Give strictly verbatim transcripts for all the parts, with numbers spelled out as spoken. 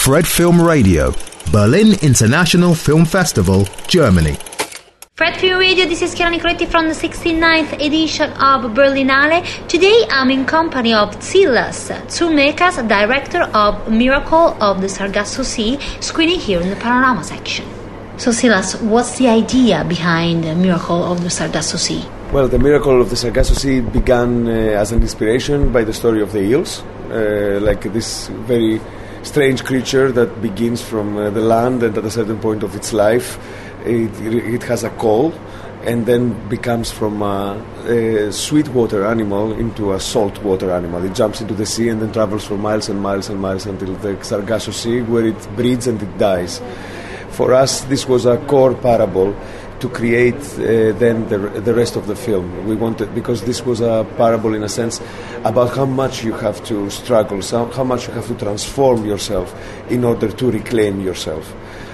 Fred Film Radio, Berlin International Film Festival, Germany. Fred Film Radio, this is Chiara Nicoletti from the sixty-ninth edition of Berlinale. Today I'm in company of Silas Tsourmekas, director of Miracle of the Sargasso Sea, screening here in the Panorama section. So Silas, what's the idea behind Miracle of the Sargasso Sea? Well, the Miracle of the Sargasso Sea began uh, as an inspiration by the story of the eels, uh, like this very strange creature that begins from uh, the land, and at a certain point of its life it, it has a call and then becomes from a, a sweetwater animal into a saltwater animal. It jumps into the sea and then travels for miles and miles and miles until the Sargasso Sea, where it breeds and it dies. For us, this was a core parable to create uh, then the, the rest of the film. We wanted, because this was a parable in a sense about how much you have to struggle, so how much you have to transform yourself in order to reclaim yourself.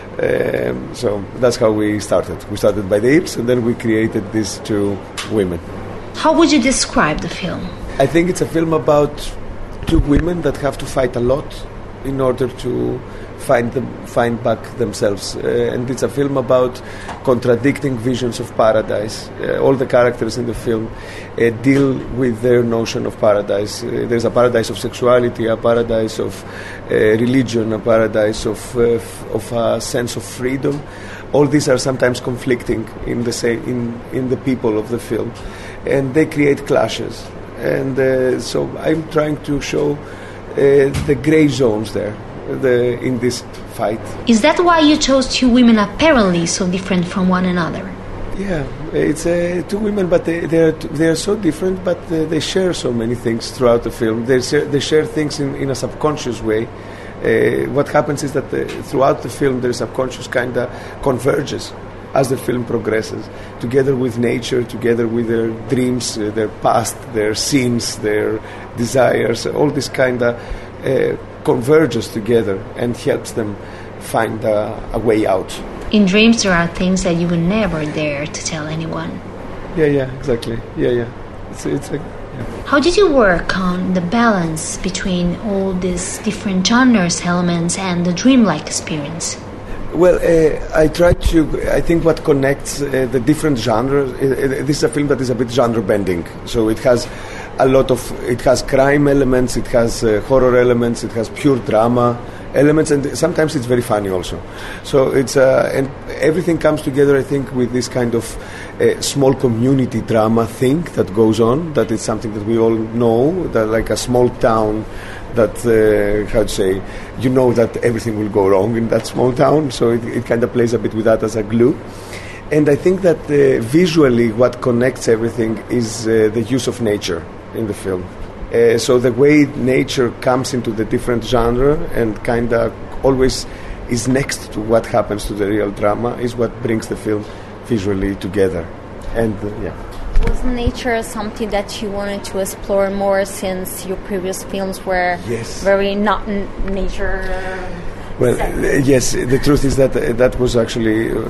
Um, so that's how we started. We started by the eels, and then we created these two women. How would you describe the film? I think it's a film about two women that have to fight a lot in order to find them, find back themselves, uh, and it's a film about contradicting visions of paradise. Uh, all the characters in the film uh, deal with their notion of paradise. Uh, there's a paradise of sexuality, a paradise of uh, religion, a paradise of uh, f- of a sense of freedom. All these are sometimes conflicting in the same in in the people of the film, and they create clashes. And uh, so I'm trying to show uh, the gray zones there. The, in this fight. Is that why you chose two women apparently so different from one another? Yeah, it's uh, two women, but they they are they are so different, but uh, they share so many things throughout the film. They share, they share things in, in a subconscious way. Uh, what happens is that the, throughout the film, their subconscious kind of converges as the film progresses, together with nature, together with their dreams, uh, their past, their sins, their desires, all this kind of uh, converges together and helps them find a, a way out. In dreams, there are things that you would never dare to tell anyone. Yeah, yeah, exactly. Yeah, yeah. It's, it's a, yeah. How did you work on the balance between all these different genres, elements, and the dreamlike experience? Well, uh, I try to, I think what connects uh, the different genres, uh, uh, this is a film that is a bit genre bending. So it has a lot of, it has crime elements, it has uh, horror elements, it has pure drama elements, and sometimes it's very funny also. So it's, uh, and everything comes together, I think, with this kind of uh, small community drama thing that goes on, that is something that we all know, that like a small town that, uh, how to say, you know that everything will go wrong in that small town, so it, it kind of plays a bit with that as a glue. And I think that uh, visually what connects everything is uh, the use of nature in the film. Uh, so the way nature comes into the different genre and kind of always is next to what happens to the real drama is what brings the film visually together. And uh, yeah. Was nature something that you wanted to explore more, since your previous films were yes. very not n- nature? Well, uh, yes, the truth is that uh, that was actually uh,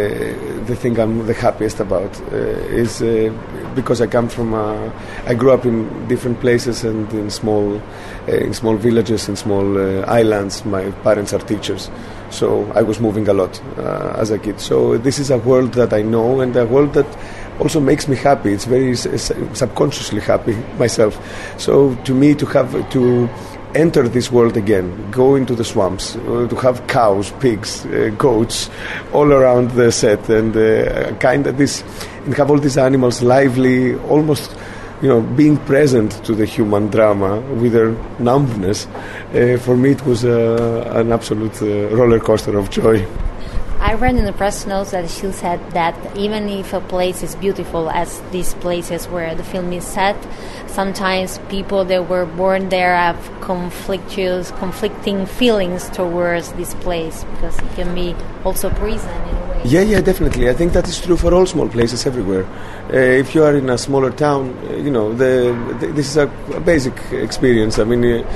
the thing I'm the happiest about, uh, is uh, because I come from, uh, I grew up in different places and in small, uh, in small villages, in small uh, islands. My parents are teachers, so I was moving a lot uh, as a kid. So this is a world that I know, and a world that also makes me happy. It's very s- subconsciously happy myself. So to me, to have to enter this world again, go into the swamps, uh, to have cows, pigs, uh, goats all around the set, and uh, kind of this, and have all these animals lively, almost, you know, being present to the human drama with their numbness. Uh, for me, it was uh, an absolute uh, roller coaster of joy. I read in the press notes that she said that even if a place is beautiful, as these places where the film is set, sometimes people that were born there have conflictuous, conflicting feelings towards this place, because it can be also prison in a way. Yeah, yeah, definitely. I think that is true for all small places everywhere. Uh, if you are in a smaller town, uh, you know, the, the, this is a, a basic experience. I mean, uh,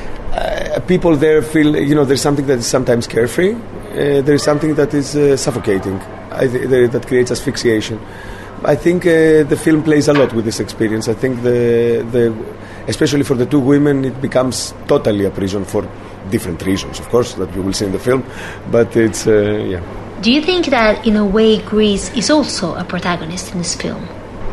uh, people there feel, you know, there's something that is sometimes carefree. Uh, there is something that is uh, suffocating, I th- that creates asphyxiation. I think uh, the film plays a lot with this experience. I think the, the, especially for the two women, it becomes totally a prison for different reasons, of course, that you will see in the film. But it's uh, yeah. Do you think that, in a way, Greece is also a protagonist in this film?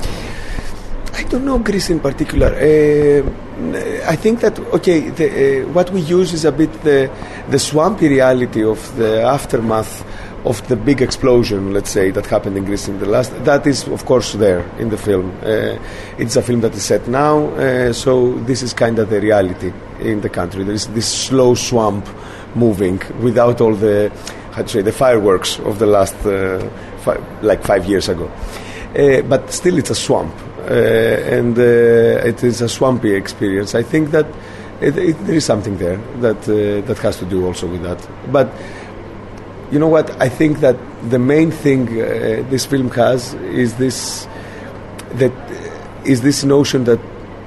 I don't know Greece in particular. Uh, I think that, okay, the, uh, what we use is a bit the, the swampy reality of the aftermath of the big explosion, let's say, that happened in Greece in the last. That is, of course, there in the film. Uh, it's a film that is set now, uh, so this is kind of the reality in the country. There is this slow swamp moving without all the, how to say, the fireworks of the last, uh, fi- like five years ago. Uh, but still, it's a swamp. Uh, and uh, it is a swampy experience. I think that it, it, there is something there that uh, that has to do also with that. But you know what? I think that the main thing uh, this film has is this that is this notion that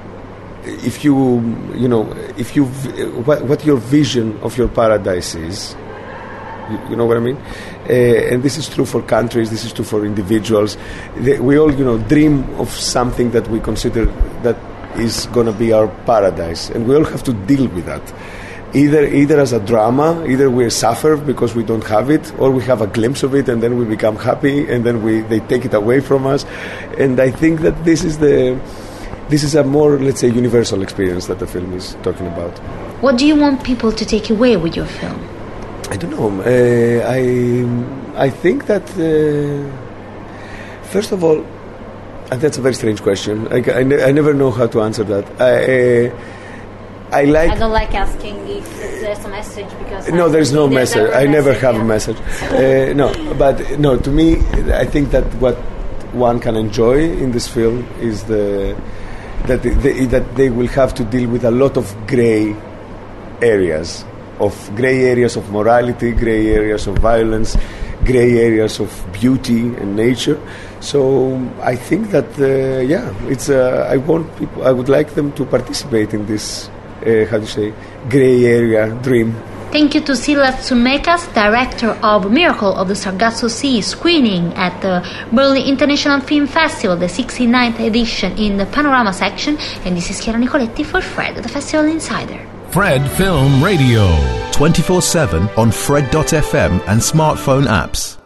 if you you know if you what, what your vision of your paradise is. You know what I mean? Uh, and this is true for countries, this is true for individuals. They, we all, you know, dream of something that we consider that is going to be our paradise. And we all have to deal with that. Either either as a drama, either we suffer because we don't have it, or we have a glimpse of it and then we become happy and then we they take it away from us. And I think that this is the this is a more, let's say, universal experience that the film is talking about. What do you want people to take away with your film? I don't know. Uh, I I think that uh, first of all, and that's a very strange question. I, I, ne- I never know how to answer that. I uh, I like. I don't like asking if there's a message because no, there's no there's message. never I never message, have yeah. a message. uh, no, but no. To me, I think that what one can enjoy in this film is the that they, that they will have to deal with a lot of grey areas. Of grey areas of morality, grey areas of violence, grey areas of beauty and nature. So I think that uh, yeah, it's. Uh, I want people. I would like them to participate in this. Uh, how do you say? Grey area dream. Thank you to Silas Tsourmekas, director of Miracle of the Sargasso Sea, screening at the Berlin International Film Festival, the sixty-ninth edition, in the Panorama section. And this is Chiara Nicoletti for Fred, the Festival Insider. Fred Film Radio. twenty-four seven on Fred dot f m and smartphone apps.